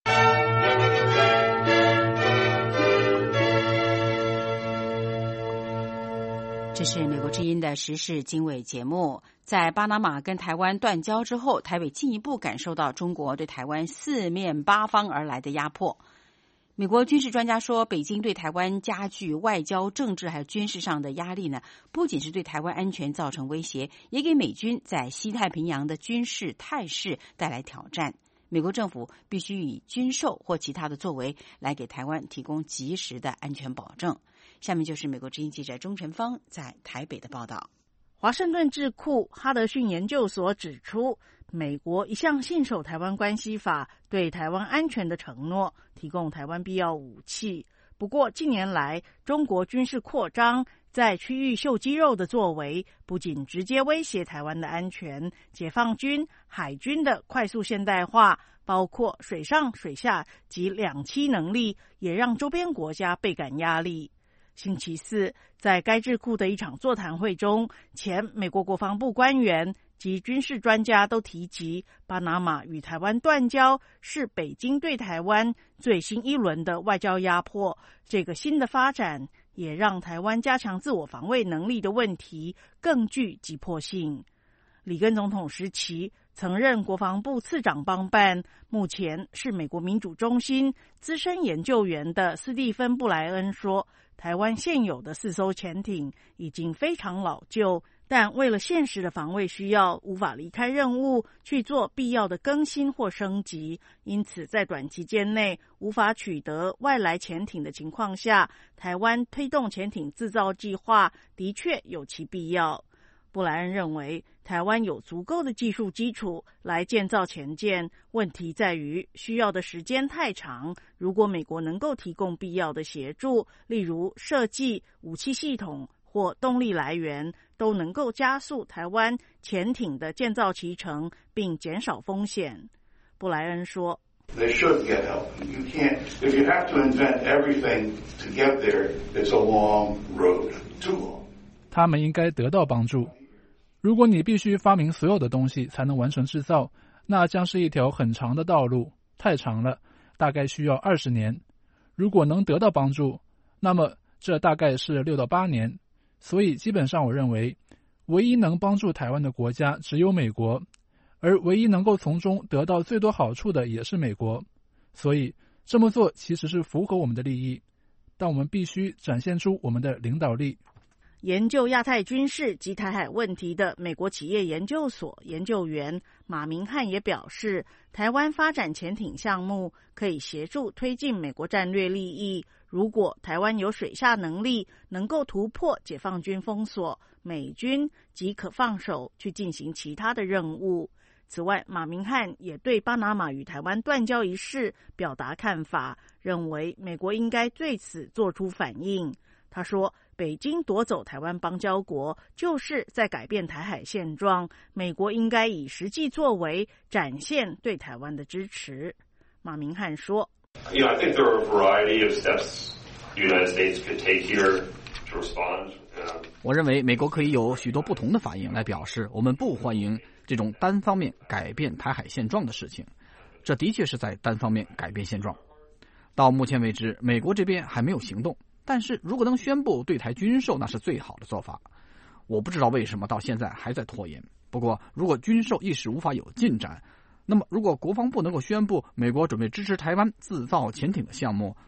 这是美国之音的时事经纬节目。在巴拿马跟台湾断交之后，台北进一步感受到中国对台湾四面八方而来的压迫。美国军事专家说，北京对台湾加剧外交、政治还有军事上的压力呢，不仅是对台湾安全造成威胁，也给美军在西太平洋的军事态势带来挑战。美国政府必须以军售或其他的作为来给台湾提供及时的安全保证。下面就是美国之音记者钟晨芳在台北的报道。 华盛顿智库哈德逊研究所指出，美国一向信守台湾关系法对台湾安全的承诺，提供台湾必要武器。不过近年来中国军事扩张在区域秀肌肉的作为，不仅直接威胁台湾的安全，解放军海军的快速现代化，包括水上水下及两栖能力，也让周边国家倍感压力。星期四，在该智库的一场座谈会中，前美国国防部官员及军事专家都提及，巴拿马与台湾断交是北京对台湾最新一轮的外交压迫。这个新的发展也让台湾加强自我防卫能力的问题更具急迫性。里根总统时期曾任国防部次长帮办，目前是美国民主中心资深研究员的斯蒂芬·布莱恩说，台湾现有的四艘潜艇已经非常老旧，但为了现实的防卫需要，无法离开任务去做必要的更新或升级，因此在短期间内无法取得外来潜艇的情况下，台湾推动潜艇制造计划的确有其必要。布莱恩认为，台湾有足够的技术基础来建造潜舰，问题在于需要的时间太长。如果美国能够提供必要的协助，例如设计、武器系统或动力来源，都能够加速台湾潜艇的建造期程，并减少风险。布莱恩说， They should get help. You can't, if you have to invent everything to get there, it's a long road, too long. 他们应该得到帮助。如果你必须发明所有的东西才能完成制造，那将是一条很长的道路，太长了，大概需要二十年。如果能得到帮助，那么这大概是六到八年。所以基本上我认为，唯一能帮助台湾的国家只有美国，而唯一能够从中得到最多好处的也是美国。所以这么做其实是符合我们的利益，但我们必须展现出我们的领导力。 研究亚太军事及台海问题的美国企业研究所研究员马明汉也表示，台湾发展潜艇项目可以协助推进美国战略利益。如果台湾有水下能力，能够突破解放军封锁，美军即可放手去进行其他的任务。此外，马明汉也对巴拿马与台湾断交一事表达看法，认为美国应该对此做出反应。他说，北京夺走台湾邦交国，就是在改变台海现状，美国应该以实际作为展现对台湾的支持。马明汉说， You know, I think there are a variety of steps the United States could take here to respond. 我认为美国可以有许多不同的反应来表示我们不欢迎这种单方面改变台海现状的事情。这的确是在单方面改变现状。到目前为止，美国这边还没有行动，但是如果能宣布对台军售，那是最好的做法。我不知道为什么到现在还在拖延。不过如果军售一时无法有进展，那么如果国防部能够宣布美国准备支持台湾自造潜艇的项目，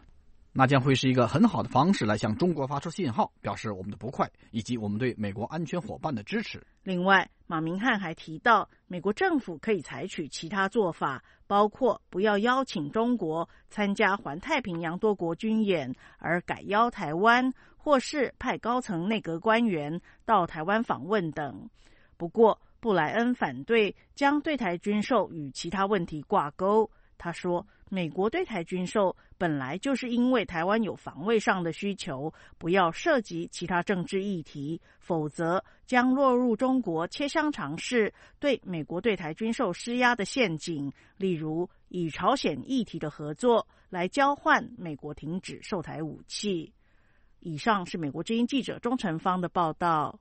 那将会是一个很好的方式来向中国发出信号，表示我们的不快以及我们对美国安全伙伴的支持。 另外，马明翰还提到，美国政府可以采取其他做法，包括不要邀请中国参加环太平洋多国军演，而改邀台湾，或是派高层内阁官员到台湾访问等。不过，布莱恩反对将对台军售与其他问题挂钩。他说，美国对台军售本来就是因为台湾有防卫上的需求，不要涉及其他政治议题，否则将落入中国切香肠式对美国对台军售施压的陷阱，例如以朝鲜议题的合作来交换美国停止售台武器。以上是美国之音记者钟成芳的报道。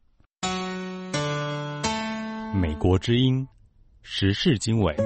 美国之音时事经纬。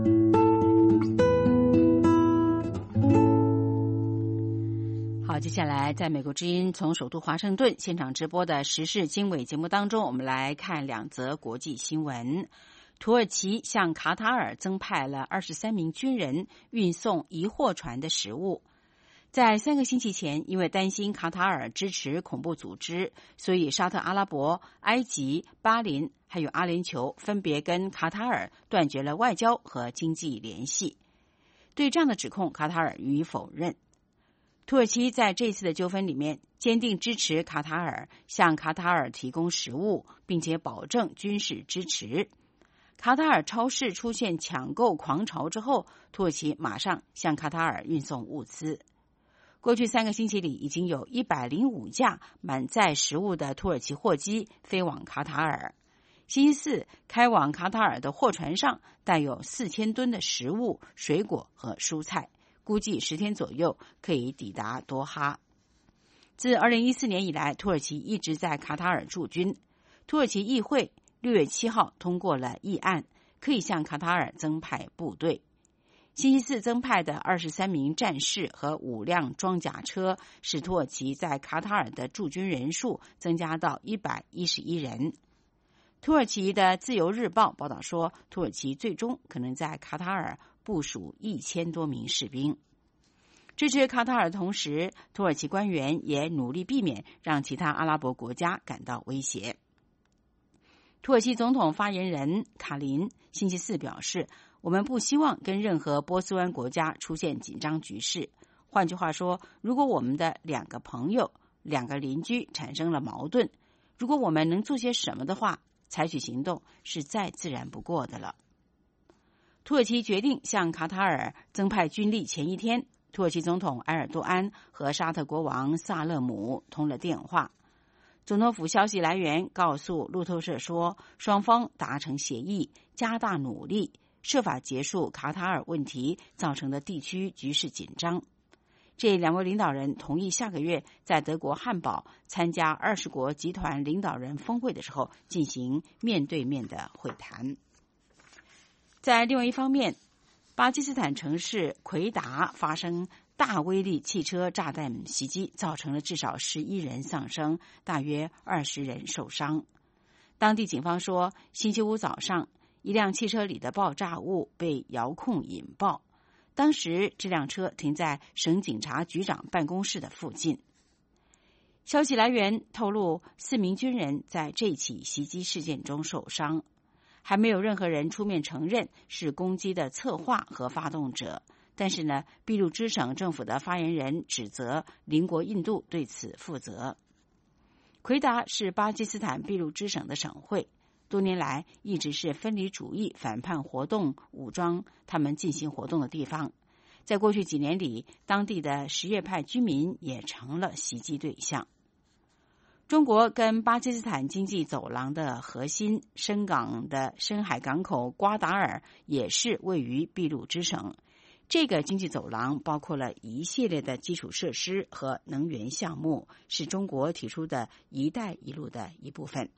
好，接下来在美国之音从首都华盛顿现场直播的时事经纬节目当中，我们来看两则国际新闻。土耳其向卡塔尔增派了二十三名军人运送一货船的食物。在三个星期前，因为担心卡塔尔支持恐怖组织，所以沙特阿拉伯、埃及、巴林还有阿联酋分别跟卡塔尔断绝了外交和经济联系。对这样的指控，卡塔尔予以否认。土耳其在这次的纠纷里面坚定支持卡塔尔，向卡塔尔提供食物，并且保证军事支持。卡塔尔超市出现抢购狂潮之后，土耳其马上向卡塔尔运送物资。过去三个星期里，已经有一百零五架满载食物的土耳其货机飞往卡塔尔。星期四，开往卡塔尔的货船上带有四千吨的食物、水果和蔬菜，估计十天左右可以抵达多哈。自二零一四年以来，土耳其一直在卡塔尔驻军。土耳其议会六月七号通过了议案，可以向卡塔尔增派部队。星期四增派的二十三名战士和五辆装甲车，使土耳其在卡塔尔的驻军人数增加到一百一十一人。土耳其的自由日报报道说，土耳其最终可能在卡塔尔部署一千多名士兵。支持卡塔尔的同时，土耳其官员也努力避免让其他阿拉伯国家感到威胁。土耳其总统发言人卡林星期四表示，我们不希望跟任何波斯湾国家出现紧张局势。换句话说，如果我们的两个朋友、两个邻居产生了矛盾，如果我们能做些什么的话，采取行动是再自然不过的了。土耳其决定向卡塔尔增派军力前一天，土耳其总统埃尔多安和沙特国王萨勒姆通了电话。总统府消息来源告诉路透社说，双方达成协议，加大努力，设法结束卡塔尔问题造成的地区局势紧张。这两位领导人同意下个月在德国汉堡参加二十国集团领导人峰会的时候进行面对面的会谈。在另外一方面，巴基斯坦城市奎达发生大威力汽车炸弹袭击，造成了至少十一人丧生，大约二十人受伤。当地警方说，星期五早上，一辆汽车里的爆炸物被遥控引爆，当时这辆车停在省警察局长办公室的附近。消息来源透露，四名军人在这起袭击事件中受伤，还没有任何人出面承认是攻击的策划和发动者。但是呢，俾路支省政府的发言人指责邻国印度对此负责。奎达是巴基斯坦俾路支省的省会，多年来一直是分离主义反叛活动武装他们进行活动的地方。在过去几年里，当地的什叶派居民也成了袭击对象。中国跟巴基斯坦经济走廊的核心深港的深海港口瓜达尔也是位于俾路支省。这个经济走廊包括了一系列的基础设施和能源项目，是中国提出的一带一路的一部分。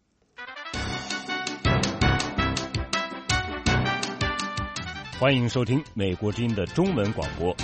欢迎收听美国之音的中文广播。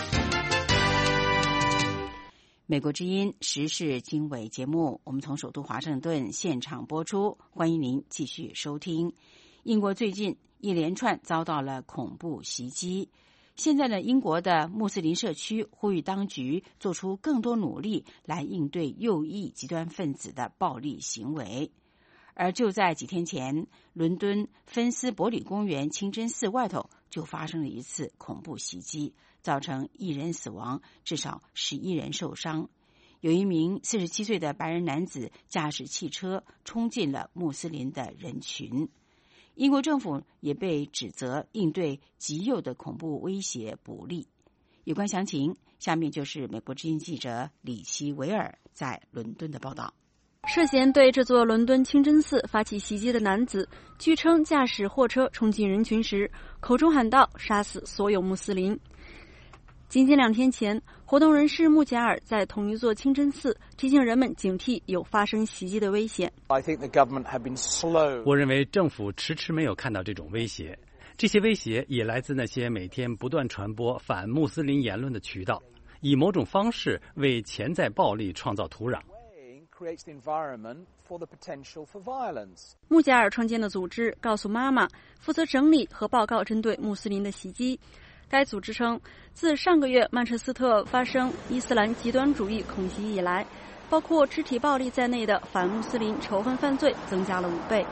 美国之音时事经纬节目，我们从首都华盛顿现场播出，欢迎您继续收听。英国最近一连串遭到了恐怖袭击， 现在呢，英国的穆斯林社区呼吁当局做出更多努力来应对右翼极端分子的暴力行为。而就在几天前，伦敦芬斯伯里公园清真寺外头就发生了一次恐怖袭击，造成一人死亡，至少十一人受伤。有一名四十七岁的白人男子驾驶汽车冲进了穆斯林的人群。英国政府也被指责应对极右的恐怖威胁不力。有关详情，下面就是美国之音记者李奇维尔在伦敦的报道。 涉嫌对这座伦敦清真寺发起袭击的男子，据称驾驶货车冲进人群时，口中喊道：“杀死所有穆斯林。”仅仅两天前，活动人士穆贾尔在同一座清真寺提醒人们警惕有发生袭击的危险。 我认为政府迟迟没有看到这种威胁，这些威胁也来自那些每天不断传播反穆斯林言论的渠道，以某种方式为潜在暴力创造土壤。 穆贾尔创建的组织告诉妈妈，负责整理和报告针对穆斯林的袭击。该组织称，自上个月曼彻斯特发生伊斯兰极端主义恐袭以来，包括肢体暴力在内的反穆斯林仇恨犯罪增加了五倍。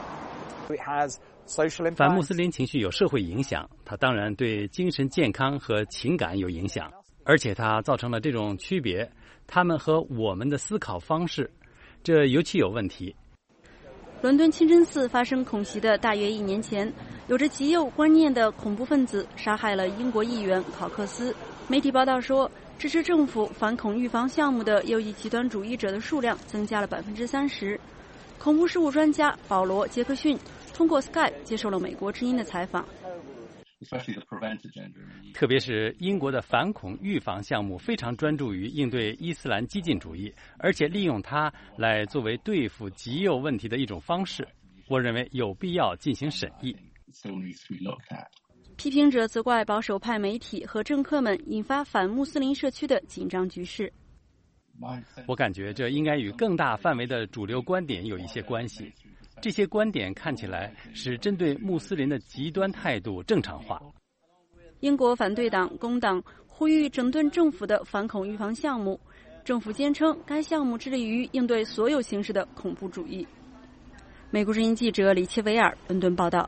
反穆斯林情绪有社会影响，它当然对精神健康和情感有影响，而且它造成了这种区别，他们和我们的思考方式，这尤其有问题。 伦敦清真寺发生恐袭的大约一年前，有着极右观念的恐怖分子杀害了英国议员考克斯。媒体报道说，支持政府反恐预防项目的右翼极端主义者的数量增加了百分之三十。恐怖事务专家保罗·杰克逊通过 Skype 接受了美国之音的采访。 特别是英国的反恐预防项目非常专注于应对伊斯兰激进主义，而且利用它来作为对付极右问题的一种方式。我认为有必要进行审议。 批评者责怪保守派媒体和政客们引发反穆斯林社区的紧张局势。 我感觉这应该与更大范围的主流观点有一些关系。这些观点看起来使针对穆斯林的极端态度正常化。 英国反对党工党呼吁整顿政府的反恐预防项目，政府坚称该项目致力于应对所有形式的恐怖主义。美国之音记者李切维尔伦敦报道。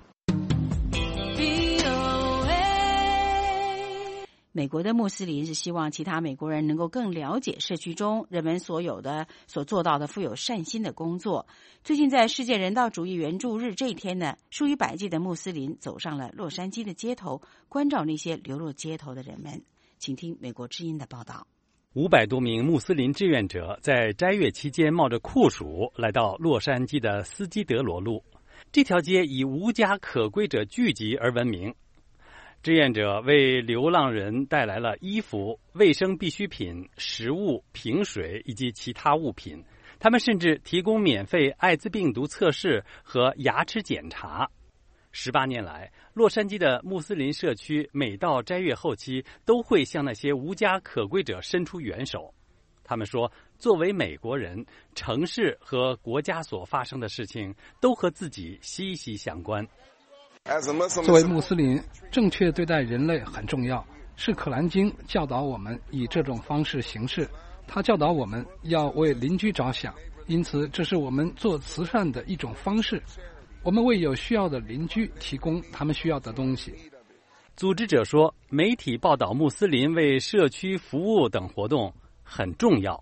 美国的穆斯林是希望其他美国人能够更了解社区中人们所有的所做到的富有善心的工作。最近在世界人道主义援助日这一天呢，数以百计的穆斯林走上了洛杉矶的街头，关照那些流落街头的人们。请听美国之音的报道。 五百多名穆斯林志愿者在斋月期间冒着酷暑来到洛杉矶的斯基德罗路。这条街以无家可归者聚集而闻名。志愿者为流浪人带来了衣服、卫生必需品、食物、瓶水以及其他物品。他们甚至提供免费艾滋病毒测试和牙齿检查。十八年来，洛杉矶的穆斯林社区每到斋月后期都会向那些无家可归者伸出援手。他们说，作为美国人，城市和国家所发生的事情都和自己息息相关。 作为穆斯林，正确对待人类很重要，是可兰经教导我们以这种方式行事。他教导我们要为邻居着想，因此这是我们做慈善的一种方式。我们为有需要的邻居提供他们需要的东西。 组织者说，媒体报道穆斯林为社区服务等活动很重要，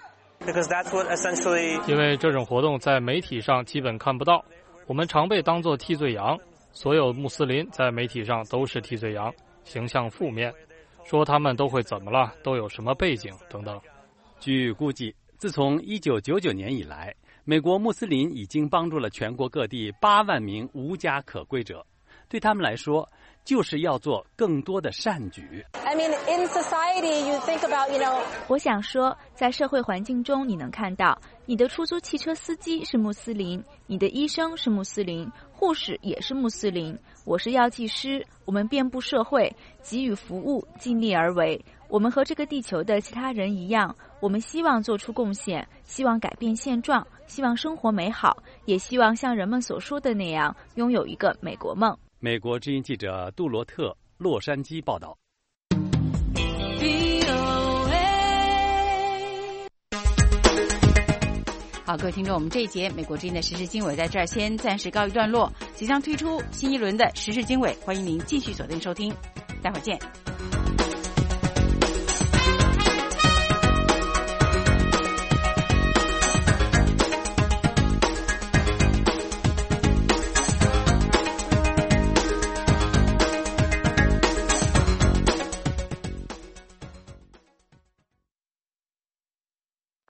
因为这种活动在媒体上基本看不到，我们常被当作替罪羊。所有穆斯林在媒体上都是替罪羊，形象负面，说他们都会怎么了，都有什么背景等等。 据估计，自从一九九九年以来，美国穆斯林已经帮助了全国各地八万名无家可归者。对他们来说，就是要做更多的善举。 I mean, in society, you think about, you know. 我想说，在社会环境中，你能看到你的出租汽车司机是穆斯林，你的医生是穆斯林，护士也是穆斯林。我是药剂师，我们遍布社会，给予服务，尽力而为。我们和这个地球的其他人一样，我们希望做出贡献，希望改变现状，希望生活美好，也希望像人们所说的那样，拥有一个美国梦。 美国之音记者杜罗特，洛杉矶报道。 V O A。好，各位听众，我们这一节美国之音的时事经纬在这儿先暂时告一段落，即将推出新一轮的时事经纬，欢迎您继续锁定收听，待会儿见。